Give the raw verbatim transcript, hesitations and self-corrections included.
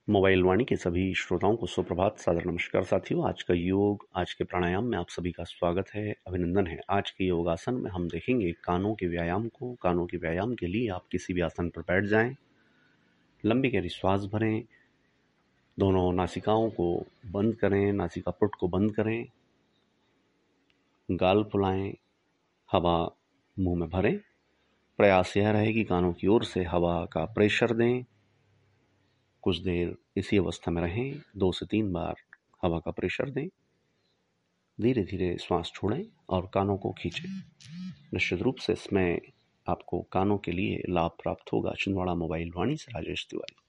Mobile वाणी के सभी श्रोताओं को सुप्रभात, सादर नमस्कार साथियों। आज का योग, आज के प्राणायाम में आप सभी का स्वागत है, अभिनंदन है। आज के योगासन में हम देखेंगे कानों के व्यायाम को। कानों के व्यायाम के लिए आप किसी भी आसन पर बैठ जाएं, लंबी गहरी श्वास भरें, दोनों नासिकाओं को बंद करें, नासिका पुट को बंद करें, गाल फुलाएं, हवा मुंह में भरें। प्रयास यह रहे कि कानों की ओर से हवा का प्रेशर दें। कुछ देर इसी अवस्था में रहें, दो से तीन बार हवा का प्रेशर दें, धीरे धीरे श्वास छोड़ें और कानों को खींचें। निश्चित रूप से इसमें आपको कानों के लिए लाभ प्राप्त होगा। छिंदवाड़ा मोबाइल वाणी से राजेश तिवारी।